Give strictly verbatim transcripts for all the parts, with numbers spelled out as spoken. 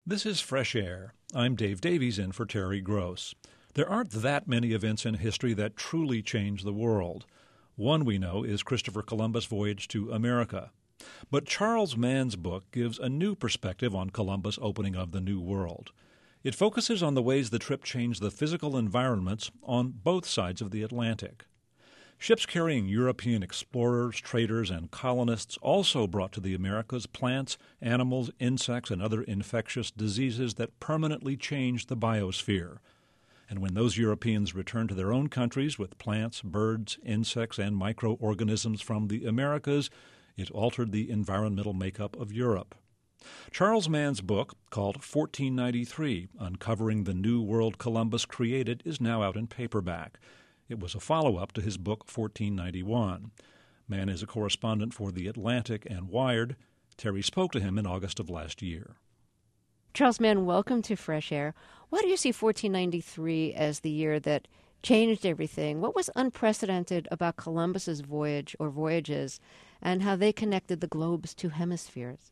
This is Fresh Air. I'm Dave Davies in for Terry Gross. There aren't that many events in history that truly change the world. One we know is Christopher Columbus' voyage to America. But Charles Mann's book gives a new perspective on Columbus' opening of the New World. It focuses on the ways the trip changed the physical environments on both sides of the Atlantic. Ships carrying European explorers, traders, and colonists also brought to the Americas plants, animals, insects, and other infectious diseases that permanently changed the biosphere. And when those Europeans returned to their own countries with plants, birds, insects, and microorganisms from the Americas, it altered the environmental makeup of Europe. Charles Mann's book, called fourteen ninety-three, Uncovering the New World Columbus Created, is now out in paperback. It was a follow-up to his book, fourteen ninety-one. Mann is a correspondent for The Atlantic and Wired. Terry spoke to him in August of last year. Charles Mann, welcome to Fresh Air. Why do you see fourteen ninety-three as the year that changed everything? What was unprecedented about Columbus's voyage or voyages and how they connected the globe's two hemispheres?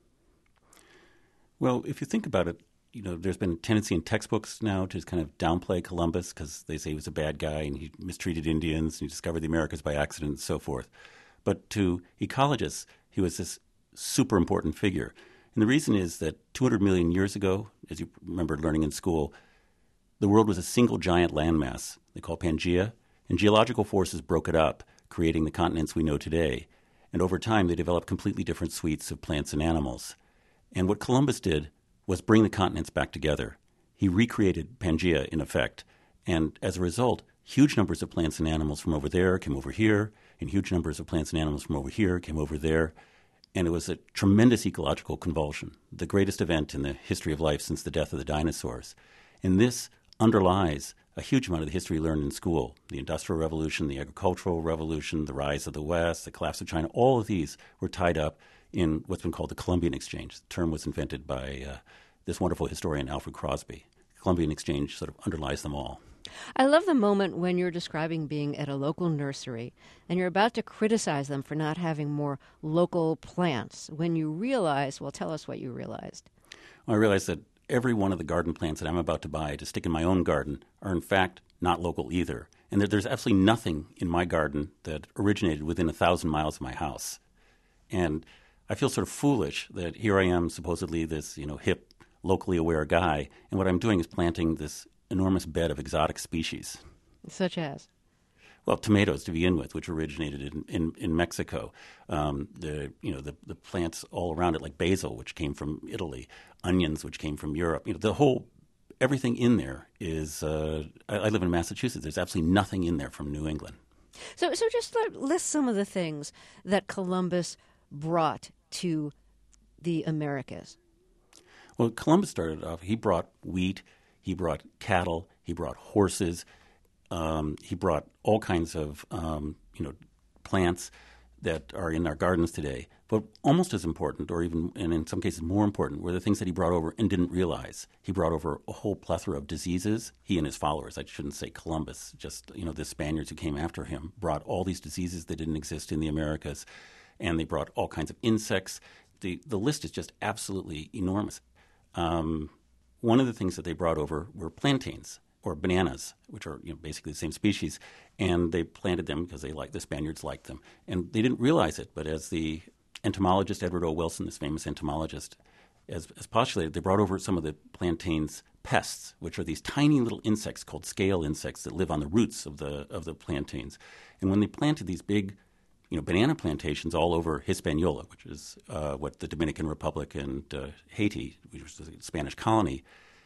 Well, if you think about it, you know, there's been a tendency in textbooks now to kind of downplay Columbus because they say he was a bad guy and he mistreated Indians and he discovered the Americas by accident and so forth. But to ecologists, he was this super important figure. And the reason is that two hundred million years ago, as you remember learning in school, the world was a single giant landmass they call Pangaea, and geological forces broke it up, creating the continents we know today. And over time, they developed completely different suites of plants and animals. And what Columbus did was bring the continents back together. He recreated Pangaea, in effect. And as a result, huge numbers of plants and animals from over there came over here, and huge numbers of plants and animals from over here came over there. And it was a tremendous ecological convulsion, the greatest event in the history of life since the death of the dinosaurs. And this underlies a huge amount of the history learned in school. The Industrial Revolution, the Agricultural Revolution, the rise of the West, the collapse of China, all of these were tied up in what's been called the Columbian Exchange. The term was invented by uh, this wonderful historian, Alfred Crosby. The Columbian Exchange sort of underlies them all. I love the moment when you're describing being at a local nursery and you're about to criticize them for not having more local plants. When you realize, well, tell us what you realized. Well, I realized that every one of the garden plants that I'm about to buy to stick in my own garden are, in fact, not local either. And that there's absolutely nothing in my garden that originated within a thousand miles of my house. And I feel sort of foolish that here I am, supposedly this, you know, hip, locally aware guy, and what I'm doing is planting this enormous bed of exotic species. Such as? Well, tomatoes to begin with, which originated in, in, in Mexico. Um, the you know the, the plants all around it, like basil, which came from Italy, onions, which came from Europe. You know, the whole everything in there is. Uh, I, I live in Massachusetts. There's absolutely nothing in there from New England. So, so just list some of the things that Columbus brought to the Americas. Well, Columbus started off. He brought wheat. He brought cattle. He brought horses. Um, he brought all kinds of, um, you know, plants that are in our gardens today. But almost as important, or even, and in some cases more important, were the things that he brought over and didn't realize. He brought over a whole plethora of diseases. He and his followers, I shouldn't say Columbus, just, you know, the Spaniards who came after him, brought all these diseases that didn't exist in the Americas. And they brought all kinds of insects. The, the list is just absolutely enormous. Um, one of the things that they brought over were plantains, or bananas, which are, you know, basically the same species, and they planted them because they liked the Spaniards liked them, and they didn't realize it. But as the entomologist Edward O. Wilson, this famous entomologist, as, as postulated, they brought over some of the plantains' pests, which are these tiny little insects called scale insects that live on the roots of the of the plantains. And when they planted these big, you know, banana plantations all over Hispaniola, which is uh, what the Dominican Republic and uh, Haiti, which was a Spanish colony.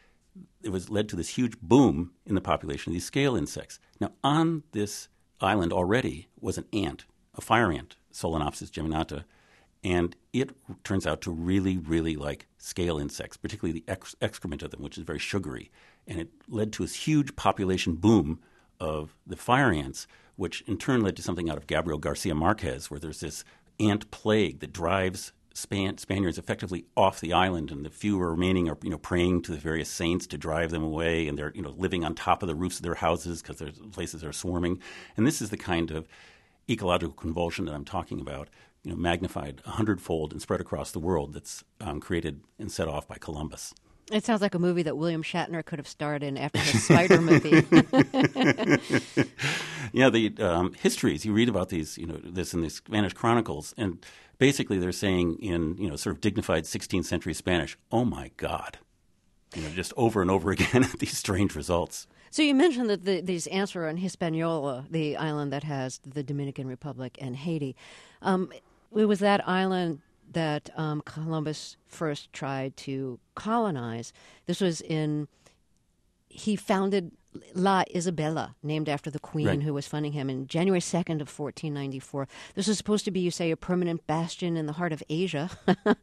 It was led to this huge boom in the population of these scale insects. Now, on this island already was an ant, a fire ant, Solenopsis geminata, and it turns out to really, really like scale insects, particularly the ex- excrement of them, which is very sugary. And it led to this huge population boom of the fire ants, which in turn led to something out of Gabriel Garcia Marquez, where there's this ant plague that drives Span- Spaniards effectively off the island, and the few remaining are, you know, praying to the various saints to drive them away, and they're, you know, living on top of the roofs of their houses because there's places that are swarming. And this is the kind of ecological convulsion that I'm talking about, you know, magnified a hundredfold and spread across the world that's um, created and set off by Columbus. It sounds like a movie that William Shatner could have starred in after his Spider movie. Yeah, the um, histories, you read about these, you know, this in the Spanish chronicles, and basically they're saying in, you know, sort of dignified sixteenth century Spanish, oh my God, you know, just over and over again these strange results. So you mentioned that the, these ants were on Hispaniola, the island that has the Dominican Republic and Haiti. Um, it was that island that um, Columbus first tried to colonize. This was in, he founded La Isabela, named after the queen right. who was funding him, in January second of fourteen ninety-four. This was supposed to be, you say, a permanent bastion in the heart of Asia, a,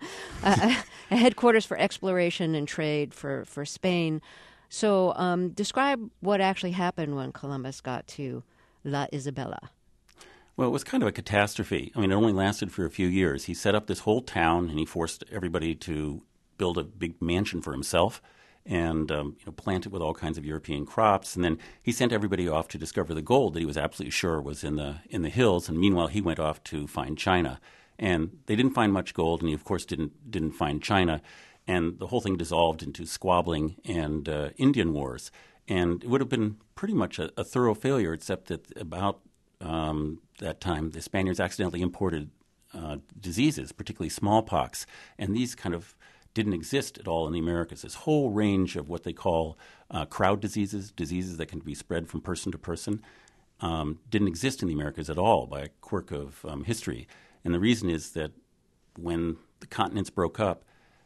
a headquarters for exploration and trade for, for Spain. So um, describe what actually happened when Columbus got to La Isabela. Well, it was kind of a catastrophe. I mean, it only lasted for a few years. He set up this whole town, and he forced everybody to build a big mansion for himself and um, you know, plant it with all kinds of European crops. And then he sent everybody off to discover the gold that he was absolutely sure was in the in the hills. And meanwhile, he went off to find China. And they didn't find much gold, and he, of course, didn't didn't find China. And the whole thing dissolved into squabbling and uh, Indian wars. And it would have been pretty much a, a thorough failure, except that about um, that time, the Spaniards accidentally imported uh, diseases, particularly smallpox. And these kind of didn't exist at all in the Americas. This whole range of what they call uh, crowd diseases, diseases that can be spread from person to person, um, didn't exist in the Americas at all by a quirk of um, history. And the reason is that when the continents broke up,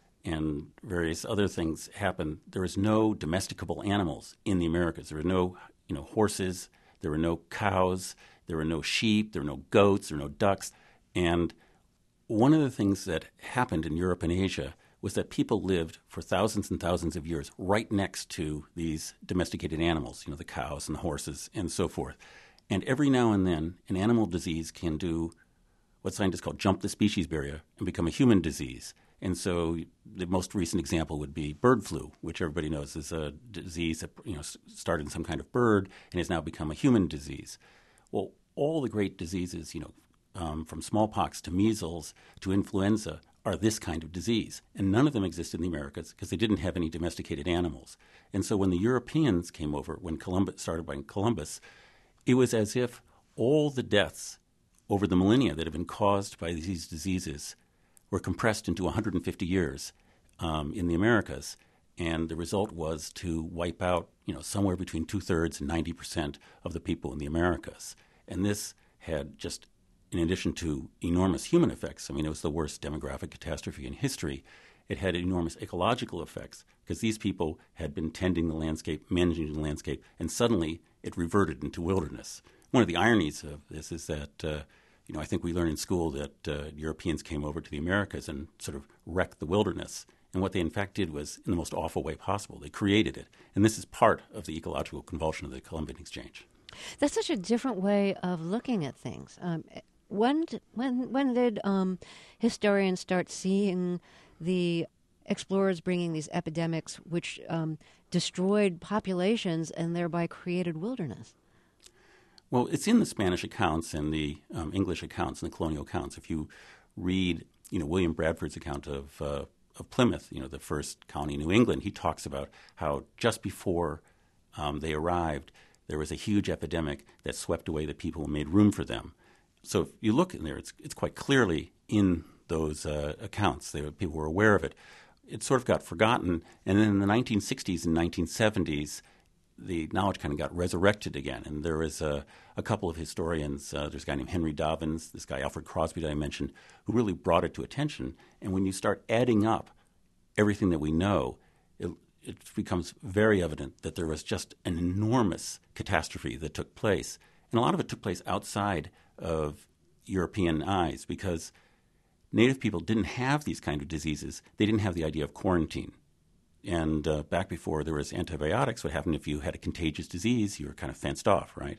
and various other things happened, there was no domesticable animals in the Americas. There were no, you know, horses, there were no cows, there were no sheep, there were no goats, there were no ducks. And one of the things that happened in Europe and Asia was that people lived for thousands and thousands of years right next to these domesticated animals, you know, the cows and the horses and so forth. And every now and then, an animal disease can do what scientists call jump the species barrier and become a human disease. And so the most recent example would be bird flu, which everybody knows is a disease that, you know, started in some kind of bird and has now become a human disease. Well, all the great diseases, you know, um, from smallpox to measles to influenza are this kind of disease. And none of them exist in the Americas because they didn't have any domesticated animals. And so when the Europeans came over, when Columbus started by Columbus, it was as if all the deaths over the millennia that have been caused by these diseases were compressed into one hundred fifty years um, in the Americas, and the result was to wipe out, you know, somewhere between two-thirds and ninety percent of the people in the Americas. And this had just, in addition to enormous human effects, I mean, it was the worst demographic catastrophe in history, it had enormous ecological effects because these people had been tending the landscape, managing the landscape, and suddenly it reverted into wilderness. One of the ironies of this is that uh, You know, I think we learn in school that uh, Europeans came over to the Americas and sort of wrecked the wilderness. And what they in fact did was, in the most awful way possible, they created it. And this is part of the ecological convulsion of the Columbian Exchange. That's such a different way of looking at things. Um, when, when, when did um, historians start seeing the explorers bringing these epidemics which um, destroyed populations and thereby created wilderness? Well, it's in the Spanish accounts and the um, English accounts and the colonial accounts. If you read, you know, William Bradford's account of uh, of Plymouth, you know, the first colony in New England, he talks about how just before um, they arrived, there was a huge epidemic that swept away the people and made room for them. So if you look in there, it's it's quite clearly in those uh, accounts. They, people were aware of it. It sort of got forgotten, and then in the nineteen sixties and nineteen seventies, the knowledge kind of got resurrected again. And there was a, a couple of historians, uh, there's a guy named Henry Dobbins, this guy Alfred Crosby that I mentioned, who really brought it to attention. And when you start adding up everything that we know, it, it becomes very evident that there was just an enormous catastrophe that took place. And a lot of it took place outside of European eyes because Native people didn't have these kind of diseases. They didn't have the idea of quarantine. And uh, back before there was antibiotics, what happened if you had a contagious disease, you were kind of fenced off, right?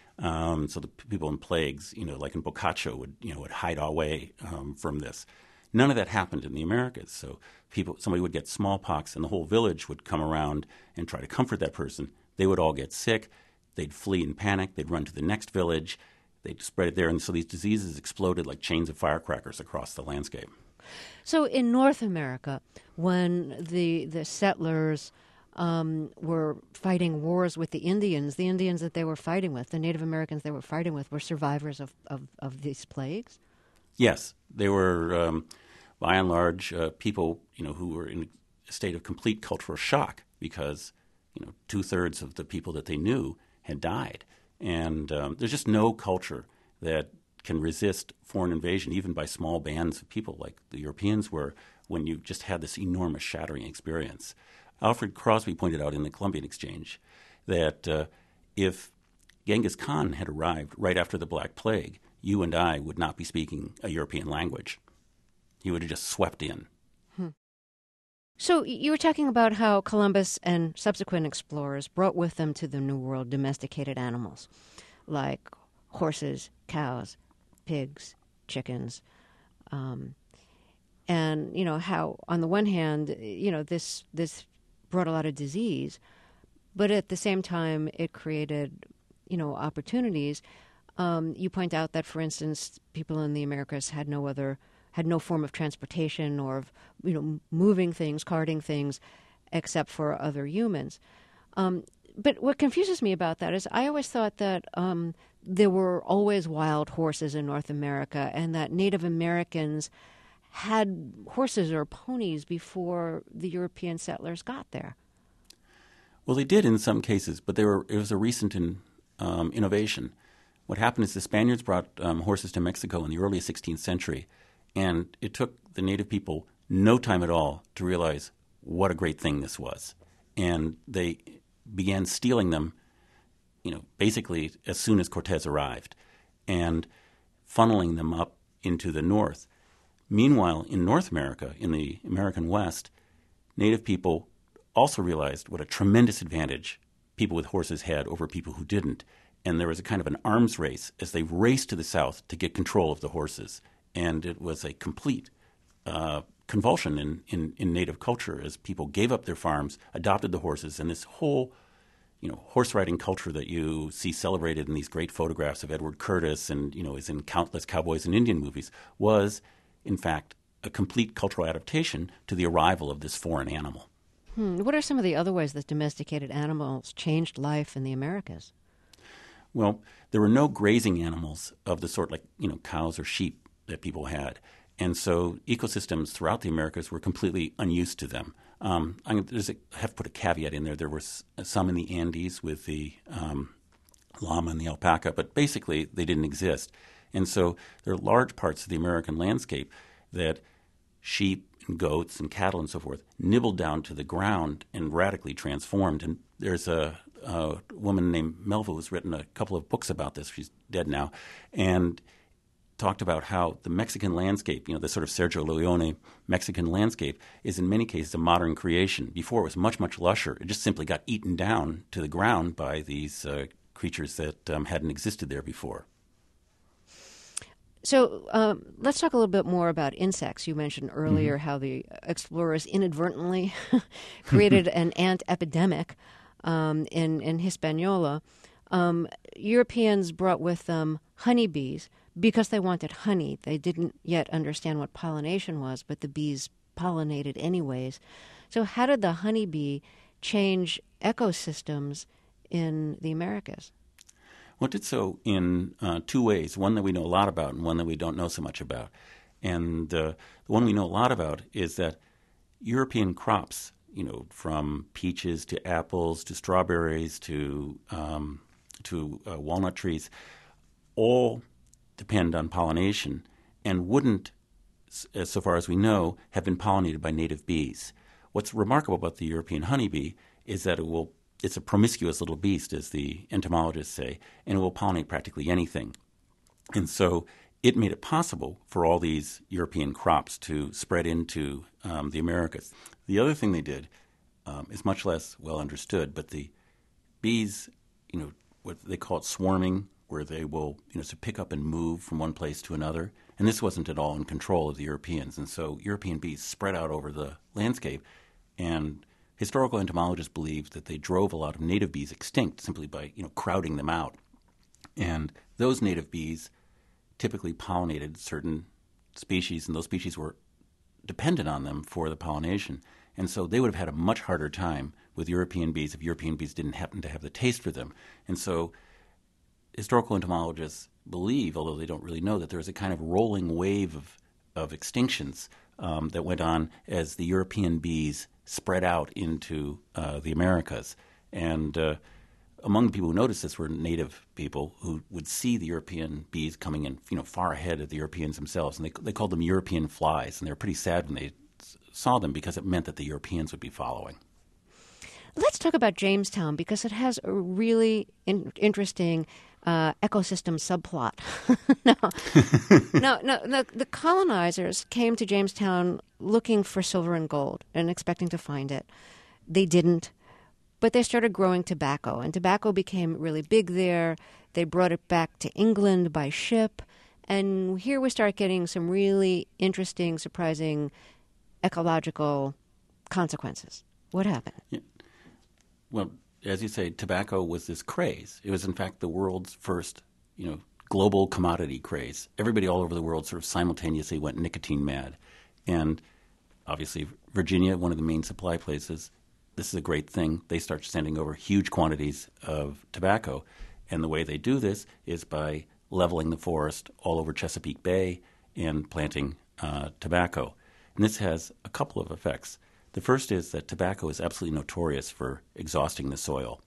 Um, so the p- people in plagues, you know, like in Boccaccio, would you know would hide away um, from this. None of that happened in the Americas. So people, somebody would get smallpox, and the whole village would come around and try to comfort that person. They would all get sick. They'd flee in panic. They'd run to the next village. They'd spread it there, and so these diseases exploded like chains of firecrackers across the landscape. So in North America, when the the settlers um, were fighting wars with the Indians, the Indians that they were fighting with, the Native Americans they were fighting with, were survivors of, of, of these plagues? Yes, they were, um, by and large, uh, people you know who were in a state of complete cultural shock because you know two-thirds of the people that they knew had died. And um, there's just no culture that can resist foreign invasion, even by small bands of people like the Europeans were, when you just had this enormous shattering experience. Alfred Crosby pointed out in the Columbian Exchange that uh, if Genghis Khan had arrived right after the Black Plague, you and I would not be speaking a European language. He would have just swept in. Hmm. So you were talking about how Columbus and subsequent explorers brought with them to the New World domesticated animals like horses, cows, pigs, chickens, um, and you know how on the one hand, you know this this brought a lot of disease, but at the same time it created you know opportunities. Um, you point out that, for instance, people in the Americas had no other had no form of transportation or of you know moving things, carting things, except for other humans. Um, but what confuses me about that is I always thought that um, there were always wild horses in North America, and that Native Americans had horses or ponies before the European settlers got there. Well, they did in some cases, but they were, it was a recent in, um, innovation. What happened is the Spaniards brought um, horses to Mexico in the early sixteenth century, and it took the native people no time at all to realize what a great thing this was. And they began stealing them, you know, basically as soon as Cortez arrived, and funneling them up into the north. Meanwhile, in North America, in the American West, native people also realized what a tremendous advantage people with horses had over people who didn't. And there was a kind of an arms race as they raced to the south to get control of the horses. And it was a complete uh, convulsion in, in, in native culture as people gave up their farms, adopted the horses, and this whole you know, horse riding culture that you see celebrated in these great photographs of Edward Curtis and, you know, is in countless cowboys and Indian movies was, in fact, a complete cultural adaptation to the arrival of this foreign animal. Hmm. What are some of the other ways that domesticated animals changed life in the Americas? Well, there were no grazing animals of the sort like, you know, cows or sheep that people had. And so ecosystems throughout the Americas were completely unused to them. Um, I'm, there's a, I have to put a caveat in there. There were s- some in the Andes with the um, llama and the alpaca, but basically they didn't exist. And so there are large parts of the American landscape that sheep and goats and cattle and so forth nibbled down to the ground and radically transformed. And there's a, a woman named Melville who's written a couple of books about this. She's dead now. And talked about how the Mexican landscape, you know, the sort of Sergio Leone Mexican landscape, is in many cases a modern creation. Before it was much, much lusher. It just simply got eaten down to the ground by these uh, creatures that um, hadn't existed there before. So um, let's talk a little bit more about insects. You mentioned earlier Mm-hmm. how the explorers inadvertently created an ant epidemic um, in, in Hispaniola. Um, Europeans brought with them honeybees because they wanted honey. They didn't yet understand what pollination was, but the bees pollinated anyways. So how did the honeybee change ecosystems in the Americas? Well, it did so in uh, two ways, one that we know a lot about and one that we don't know so much about. And uh, the one we know a lot about is that European crops, you know, from peaches to apples to strawberries to, um, to uh, walnut trees, all depend on pollination and wouldn't, as so far as we know, have been pollinated by native bees. What's remarkable about the European honeybee is that it will it's a promiscuous little beast, as the entomologists say, and it will pollinate practically anything. And so it made it possible for all these European crops to spread into um, the Americas. The other thing they did um, is much less well understood, but the bees, you know, what they call it swarming, where they will, you know, to pick up and move from one place to another. And this wasn't at all in control of the Europeans. And so European bees spread out over the landscape, and historical entomologists believe that they drove a lot of native bees extinct simply by, you know, crowding them out. And those native bees typically pollinated certain species, and those species were dependent on them for the pollination. And so they would have had a much harder time with European bees if European bees didn't happen to have the taste for them. And so historical entomologists believe, although they don't really know, that there was a kind of rolling wave of, of extinctions um, that went on as the European bees spread out into uh, the Americas. And uh, among the people who noticed this were native people who would see the European bees coming in, you know, far ahead of the Europeans themselves. And they, they called them European flies. And they were pretty sad when they saw them because it meant that the Europeans would be following. Let's talk about Jamestown because it has a really in- interesting uh, ecosystem subplot. no, no, no. The, the colonizers came to Jamestown looking for silver and gold and expecting to find it. They didn't, but they started growing tobacco, and tobacco became really big there. They brought it back to England by ship, and here we start getting some really interesting, surprising ecological consequences. What happened? Yeah. Well, as you say, tobacco was this craze. It was, in fact, the world's first, you know, global commodity craze. Everybody all over the world sort of simultaneously went nicotine mad. And obviously, Virginia, one of the main supply places, this is a great thing. They start sending over huge quantities of tobacco. And the way they do this is by leveling the forest all over Chesapeake Bay and planting uh, tobacco. And this has a couple of effects. The first is that tobacco is absolutely notorious for exhausting the soil.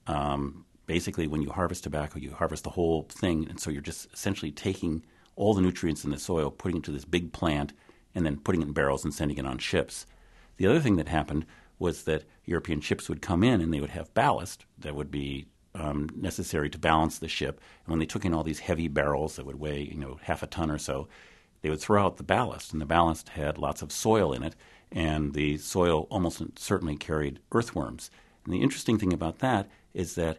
Um, basically, when you harvest tobacco, you harvest the whole thing, and so you're just essentially taking all the nutrients in the soil, putting it into this big plant, and then putting it in barrels and sending it on ships. The other thing that happened was that European ships would come in and they would have ballast that would be um, necessary to balance the ship. And when they took in all these heavy barrels that would weigh, you know, half a ton or so, they would throw out the ballast, and the ballast had lots of soil in it, and the soil almost certainly carried earthworms. And the interesting thing about that is that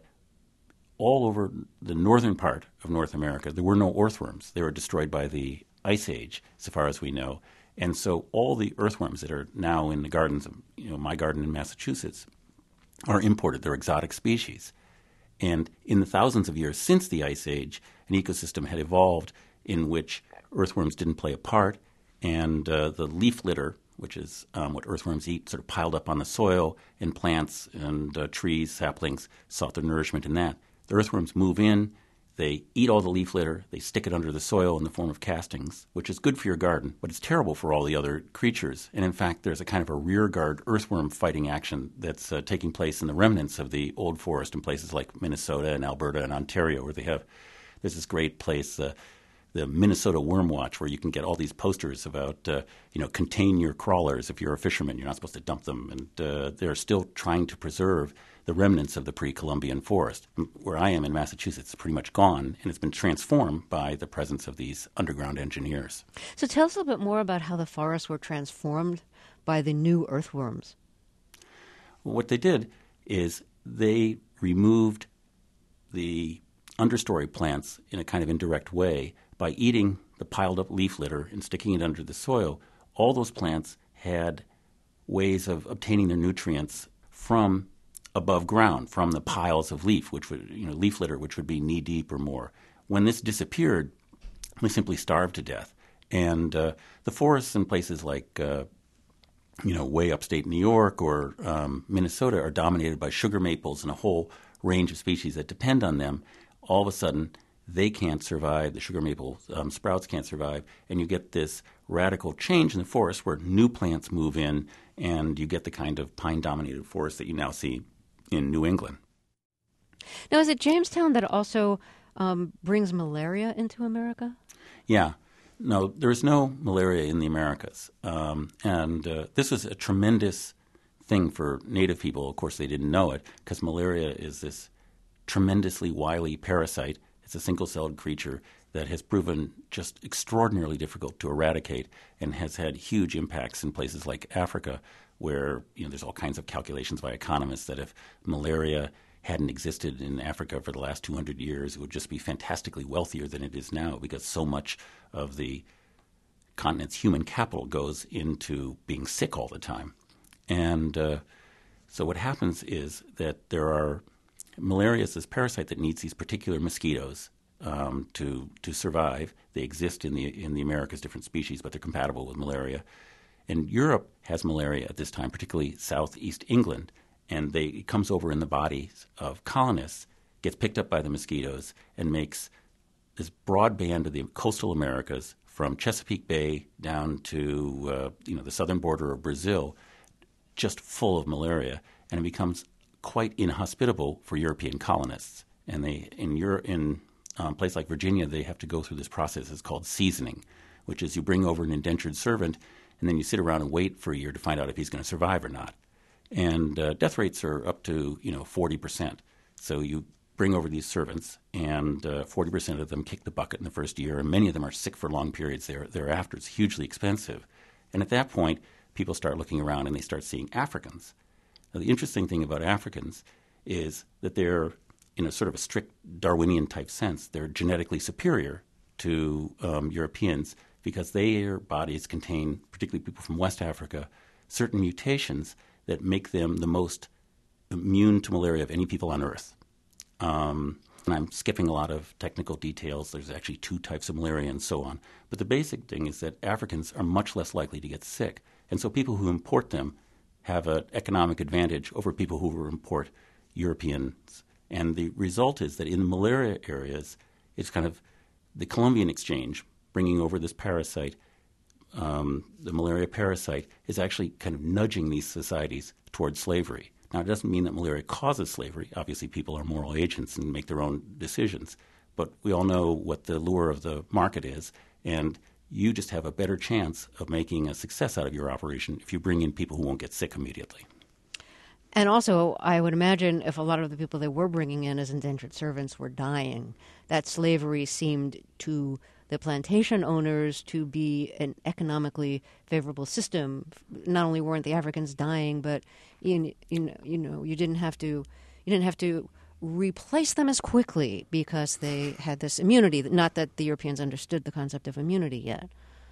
all over the northern part of North America, there were no earthworms. They were destroyed by the Ice Age, so far as we know. And so all the earthworms that are now in the gardens of, you know, my garden in Massachusetts are imported. They're exotic species. And in the thousands of years since the Ice Age, an ecosystem had evolved in which earthworms didn't play a part, and uh, the leaf litter, which is um, what earthworms eat, sort of piled up on the soil, and plants and uh, trees, saplings, sought their nourishment in that. The earthworms move in, they eat all the leaf litter, they stick it under the soil in the form of castings, which is good for your garden, but it's terrible for all the other creatures. And in fact, there's a kind of a rearguard earthworm fighting action that's uh, taking place in the remnants of the old forest in places like Minnesota and Alberta and Ontario, where they have, there's this great place, uh, the Minnesota Worm Watch, where you can get all these posters about, uh, you know, contain your crawlers. If you're a fisherman, you're not supposed to dump them. And uh, they're still trying to preserve the remnants of the pre-Columbian forest. Where I am in Massachusetts, it's pretty much gone, and it's been transformed by the presence of these underground engineers. So tell us a little bit more about how the forests were transformed by the new earthworms. Well, what they did is they removed the understory plants in a kind of indirect way by eating the piled up leaf litter and sticking it under the soil. All those plants had ways of obtaining their nutrients from above ground, from the piles of leaf, which would, you know, leaf litter, which would be knee deep or more. When this disappeared, they simply starved to death. And uh, the forests in places like, uh, you know, way upstate New York or um, Minnesota are dominated by sugar maples and a whole range of species that depend on them. All of a sudden, they can't survive, the sugar maple um, sprouts can't survive, and you get this radical change in the forest where new plants move in, and you get the kind of pine-dominated forest that you now see in New England. Now, is it Jamestown that also um, brings malaria into America? Yeah. No, there's no malaria in the Americas. Um, and uh, this was a tremendous thing for native people. Of course, they didn't know it, because malaria is this tremendously wily parasite. It's a single-celled creature that has proven just extraordinarily difficult to eradicate and has had huge impacts in places like Africa, where, you know, there's all kinds of calculations by economists that if malaria hadn't existed in Africa for the last two hundred years, it would just be fantastically wealthier than it is now, because so much of the continent's human capital goes into being sick all the time. And uh, so what happens is that there are malaria is this parasite that needs these particular mosquitoes um, to to survive. They exist in the in the Americas, different species, but they're compatible with malaria. And Europe has malaria at this time, particularly southeast England, and they, it comes over in the bodies of colonists, gets picked up by the mosquitoes, and makes this broad band of the coastal Americas from Chesapeake Bay down to uh, you know the southern border of Brazil, just full of malaria, and it becomes quite inhospitable for European colonists. And they in Euro- in um, a place like Virginia, they have to go through this process. It's called seasoning, which is you bring over an indentured servant, and then you sit around and wait for a year to find out if he's going to survive or not. And uh, death rates are up to you know forty percent. So you bring over these servants, and uh, forty percent of them kick the bucket in the first year, and many of them are sick for long periods there, thereafter. It's hugely expensive. And at that point, people start looking around and they start seeing Africans. Now, the interesting thing about Africans is that they're, in a sort of a strict Darwinian-type sense, they're genetically superior to um, Europeans because their bodies contain, particularly people from West Africa, certain mutations that make them the most immune to malaria of any people on Earth. Um, and I'm skipping a lot of technical details. There's actually two types of malaria and so on. But the basic thing is that Africans are much less likely to get sick. And so people who import them have an economic advantage over people who import Europeans. And the result is that in the malaria areas, it's kind of the Columbian exchange, bringing over this parasite, um, the malaria parasite, is actually kind of nudging these societies towards slavery. Now, it doesn't mean that malaria causes slavery. Obviously, people are moral agents and make their own decisions. But we all know what the lure of the market is, and you just have a better chance of making a success out of your operation if you bring in people who won't get sick immediately. And also, I would imagine if a lot of the people they were bringing in as indentured servants were dying, that slavery seemed to the plantation owners to be an economically favorable system. Not only weren't the Africans dying, but you, you know, you know, you didn't have to, you didn't have to replace them as quickly because they had this immunity. Not that the Europeans understood the concept of immunity yet.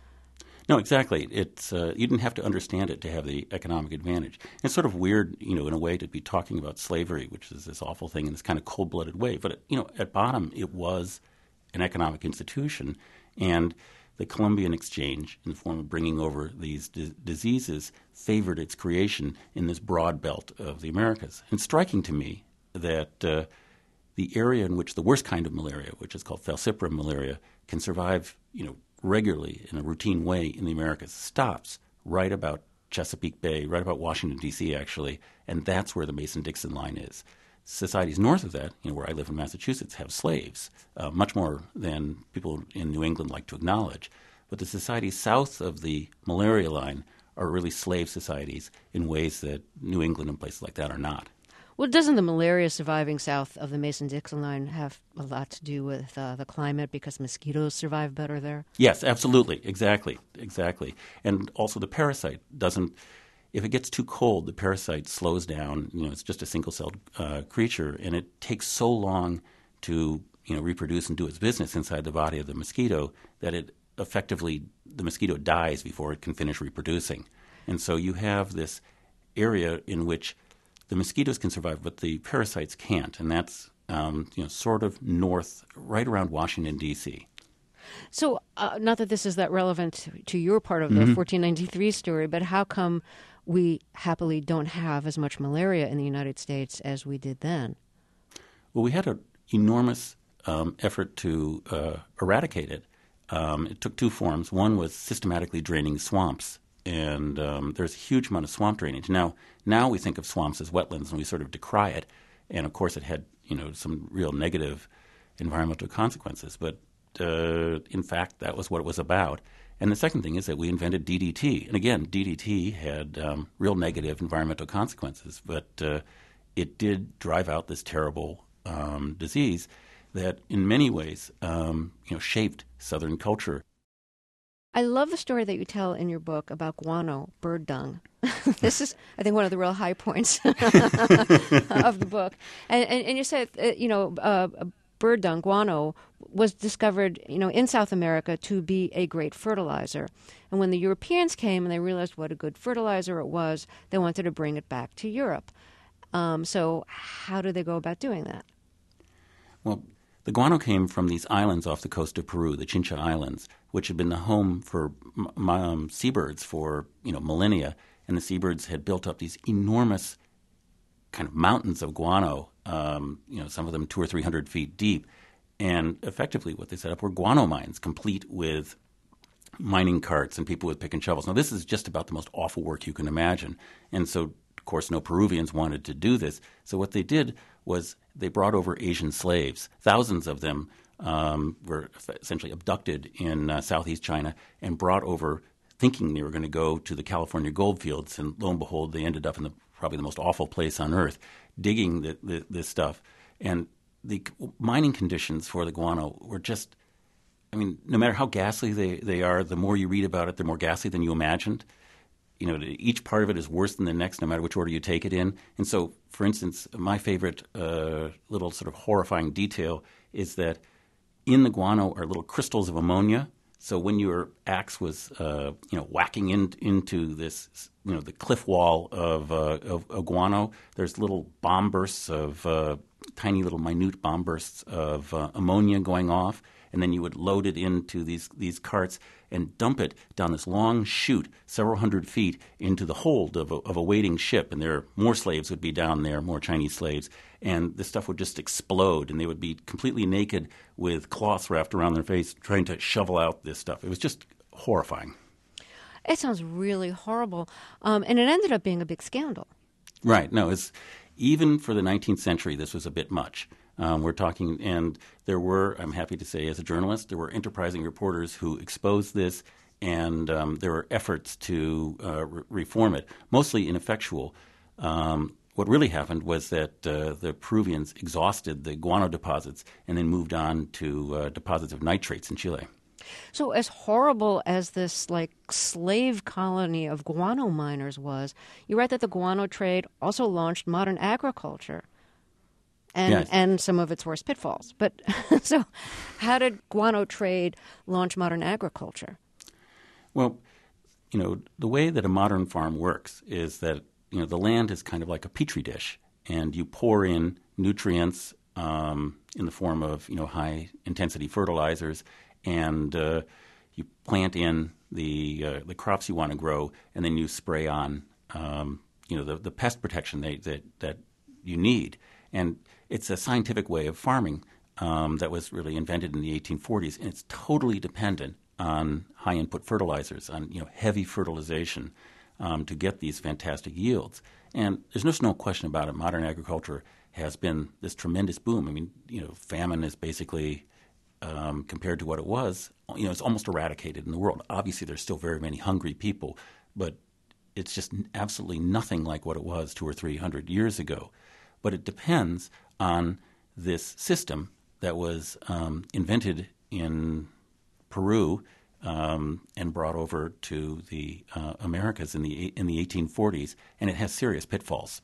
No, exactly. It's uh, you didn't have to understand it to have the economic advantage. It's sort of weird, you know, in a way to be talking about slavery, which is this awful thing in this kind of cold-blooded way. But, you know, at bottom, it was an economic institution, and the Columbian exchange, in the form of bringing over these di- diseases, favored its creation in this broad belt of the Americas. And striking to me that uh, the area in which the worst kind of malaria, which is called falciparum malaria, can survive, you know, regularly in a routine way in the Americas, stops right about Chesapeake Bay, right about Washington, D C, actually, and that's where the Mason-Dixon line is. Societies north of that, you know, where I live in Massachusetts, have slaves, uh, much more than people in New England like to acknowledge. But the societies south of the malaria line are really slave societies in ways that New England and places like that are not. Well, doesn't the malaria surviving south of the Mason-Dixon line have a lot to do with uh, the climate because mosquitoes survive better there? Yes, absolutely. Exactly. Exactly. And also the parasite doesn't – if it gets too cold, the parasite slows down. You know, it's just a single-celled uh, creature, and it takes so long to, you know, reproduce and do its business inside the body of the mosquito that it effectively – the mosquito dies before it can finish reproducing. And so you have this area in which – the mosquitoes can survive, but the parasites can't, and that's um, you know sort of north, right around Washington, D C. So, uh, not that this is that relevant to, to your part of the Mm-hmm. fourteen ninety-three story, but how come we happily don't have as much malaria in the United States as we did then? Well, we had an enormous um, effort to uh, eradicate it. Um, it took two forms. One was systematically draining swamps. And um, there's a huge amount of swamp drainage. Now, now we think of swamps as wetlands, and we sort of decry it. And of course, it had you know some real negative environmental consequences. But uh, in fact, that was what it was about. And the second thing is that we invented D D T. And again, D D T had um, real negative environmental consequences, but uh, it did drive out this terrible um, disease that, in many ways, um, you know, shaped Southern culture. I love the story that you tell in your book about guano, bird dung. This is, I think, one of the real high points of the book. And, and, and you said, uh, you know, uh, bird dung, guano, was discovered, you know, in South America to be a great fertilizer. And when the Europeans came and they realized what a good fertilizer it was, they wanted to bring it back to Europe. Um, so how do they go about doing that? Well, The guano came from these islands off the coast of Peru, the Chincha Islands, which had been the home for um, seabirds for you know millennia, and the seabirds had built up these enormous kind of mountains of guano, um, you know, some of them two or three hundred feet deep, and effectively what they set up were guano mines, complete with mining carts and people with pick and shovels. Now, this is just about the most awful work you can imagine, and so, of course, no Peruvians wanted to do this. So what they did was they brought over Asian slaves. Thousands of them um, were essentially abducted in uh, southeast China and brought over thinking they were going to go to the California gold fields, and lo and behold, they ended up in the, probably the most awful place on earth, digging the, the, this stuff. And the mining conditions for the guano were just, I mean, no matter how ghastly they, they are, the more you read about it, they're more ghastly than you imagined. You know, each part of it is worse than the next, no matter which order you take it in. And so, for instance, my favorite uh, little sort of horrifying detail is that in the guano are little crystals of ammonia. So when your axe was, uh, you know, whacking in, into this, you know, the cliff wall of, uh, of, of guano, there's little bomb bursts of uh, tiny little minute bomb bursts of uh, ammonia going off. And then you would load it into these these carts and dump it down this long chute, several hundred feet, into the hold of a, of a waiting ship. And there more slaves would be down there, more Chinese slaves. And this stuff would just explode, and they would be completely naked with cloths wrapped around their face trying to shovel out this stuff. It was just horrifying. It sounds really horrible. Um, and it ended up being a big scandal. Right. No, it's, even for the nineteenth century, this was a bit much. Um, we're talking, and there were, I'm happy to say as a journalist, there were enterprising reporters who exposed this, and um, there were efforts to uh, re- reform it, mostly ineffectual. Um, what really happened was that uh, the Peruvians exhausted the guano deposits and then moved on to uh, deposits of nitrates in Chile. So as horrible as this like slave colony of guano miners was, you write that the guano trade also launched modern agriculture. And, yes. and some of its worst pitfalls. But so how did guano trade launch modern agriculture? Well, you know, the way that a modern farm works is that, you know, the land is kind of like a petri dish, and you pour in nutrients um, in the form of, you know, high-intensity fertilizers, and uh, you plant in the uh, the crops you want to grow, and then you spray on, um, you know, the, the pest protection they, that that you need. And it's a scientific way of farming um, that was really invented in the eighteen forties, and it's totally dependent on high-input fertilizers, on you know heavy fertilization um, to get these fantastic yields. And there's no, no question about it. Modern agriculture has been this tremendous boom. I mean, you know, famine is basically um, compared to what it was, you know, it's almost eradicated in the world. Obviously, there's still very many hungry people, but it's just absolutely nothing like what it was two or three hundred years ago. But it depends on this system that was um, invented in Peru um, and brought over to the uh, Americas in the in the eighteen forties, and it has serious pitfalls.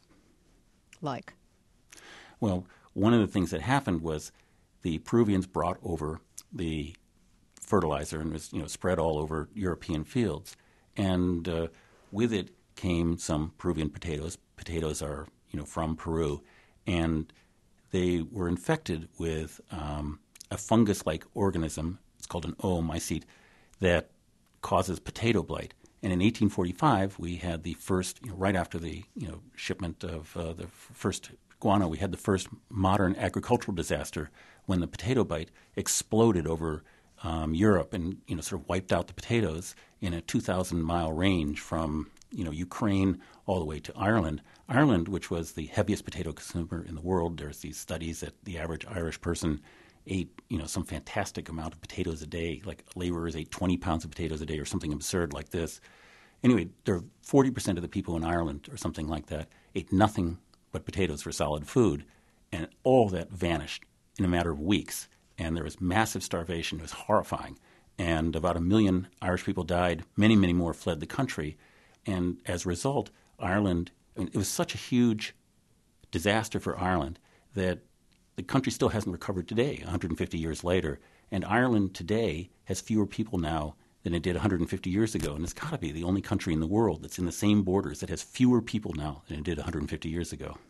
Like? Well, one of the things that happened was the Peruvians brought over the fertilizer and was you know spread all over European fields, and uh, with it came some Peruvian potatoes. Potatoes are you know from Peru, and they were infected with um, a fungus-like organism. It's called an oomycete that causes potato blight. And in eighteen forty-five, we had the first, you know, right after the you know shipment of uh, the f- first guano, we had the first modern agricultural disaster when the potato blight exploded over um, Europe and you know sort of wiped out the potatoes in a two thousand mile range from you know Ukraine all the way to Ireland. Ireland, which was the heaviest potato consumer in the world, there's these studies that the average Irish person ate, you know, some fantastic amount of potatoes a day, like laborers ate twenty pounds of potatoes a day or something absurd like this. Anyway, there are forty percent of the people in Ireland or something like that ate nothing but potatoes for solid food, and all that vanished in a matter of weeks. And there was massive starvation. It was horrifying. And about a million Irish people died. Many, many more fled the country. And as a result, Ireland, I mean, it was such a huge disaster for Ireland that the country still hasn't recovered today, one hundred fifty years later. And Ireland today has fewer people now than it did one hundred fifty years ago. And it's got to be the only country in the world that's in the same borders that has fewer people now than it did one hundred fifty years ago.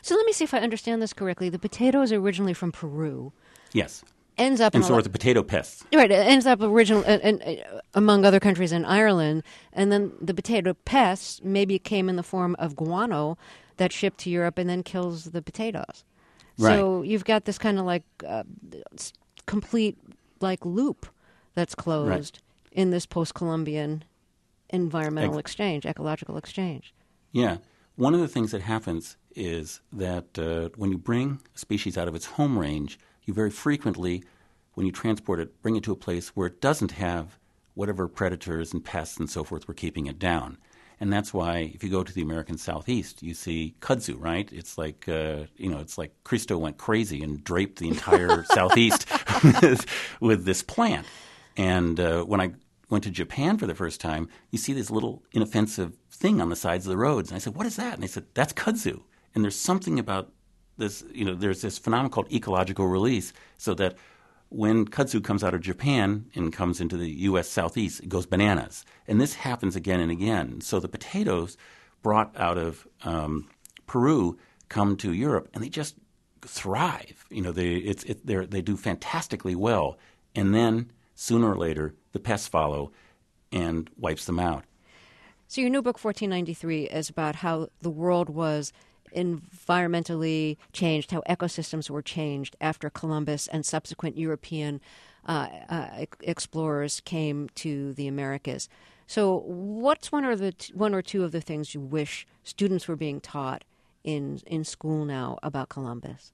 So let me see if I understand this correctly. The potato is originally from Peru. Yes. Ends up and in so a, are the potato pests. Right, it ends up original, uh, uh, among other countries in Ireland, and then the potato pests maybe came in the form of guano that shipped to Europe and then kills the potatoes. Right. So you've got this kind of like uh, complete like loop that's closed right. in this post-Columbian environmental Ex- exchange, ecological exchange. Yeah. One of the things that happens is that uh, when you bring a species out of its home range, you very frequently, when you transport it, bring it to a place where it doesn't have whatever predators and pests and so forth were keeping it down. And that's why if you go to the American Southeast, you see kudzu, right? It's like, uh, you know, it's like Cristo went crazy and draped the entire Southeast with, with this plant. And uh, when I went to Japan for the first time, you see this little inoffensive thing on the sides of the roads. And I said, what is that? And they said, that's kudzu. And there's something about this, you know, there's this phenomenon called ecological release, so that when kudzu comes out of Japan and comes into the U S Southeast, it goes bananas. And this happens again and again. So the potatoes brought out of um, Peru come to Europe, and they just thrive. You know, they it's it, they do fantastically well. And then sooner or later, the pests follow and wipes them out. So your new book, fourteen ninety-three, is about how the world was environmentally changed, how ecosystems were changed after Columbus and subsequent European uh, uh, explorers came to the Americas. So what's one or the t- one or two of the things you wish students were being taught in in school now about Columbus?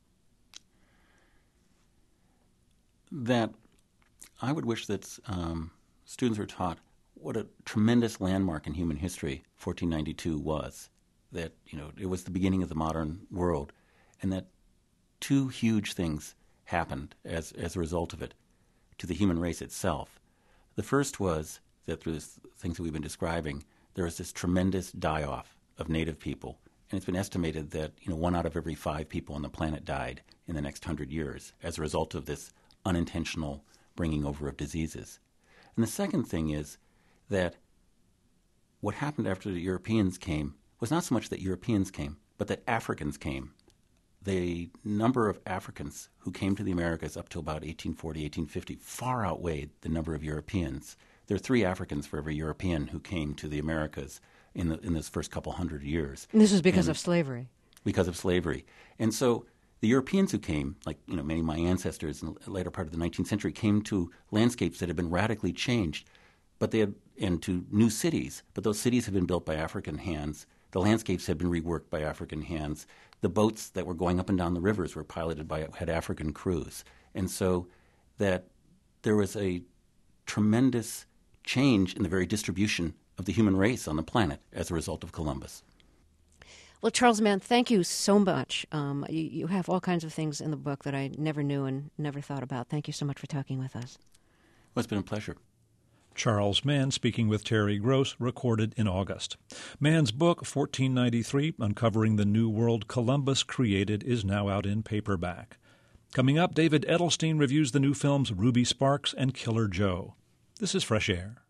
That I would wish that um, students were taught what a tremendous landmark in human history fourteen ninety-two was. That, you know, it was the beginning of the modern world, and that two huge things happened as as a result of it to the human race itself. The first was that through the things that we've been describing, there was this tremendous die-off of native people, and it's been estimated that, you know, one out of every five people on the planet died in the next hundred years as a result of this unintentional bringing over of diseases. And the second thing is that what happened after the Europeans came was not so much that Europeans came, but that Africans came. The number of Africans who came to the Americas up to about eighteen forty, eighteen fifty far outweighed the number of Europeans. There are three Africans for every European who came to the Americas in the, in this first couple hundred years. And this was because and of slavery. Because of slavery. And so the Europeans who came, like, you know, many of my ancestors in the later part of the nineteenth century, came to landscapes that had been radically changed, but they had, and to new cities. But those cities had been built by African hands. The landscapes had been reworked by African hands. The boats that were going up and down the rivers were piloted by had African crews. And so that there was a tremendous change in the very distribution of the human race on the planet as a result of Columbus. Well, Charles Mann, thank you so much. Um, you, you have all kinds of things in the book that I never knew and never thought about. Thank you so much for talking with us. Well, it's been a pleasure. Charles Mann speaking with Terry Gross, recorded in August. Mann's book, fourteen ninety-three, Uncovering the New World Columbus Created, is now out in paperback. Coming up, David Edelstein reviews the new films Ruby Sparks and Killer Joe. This is Fresh Air.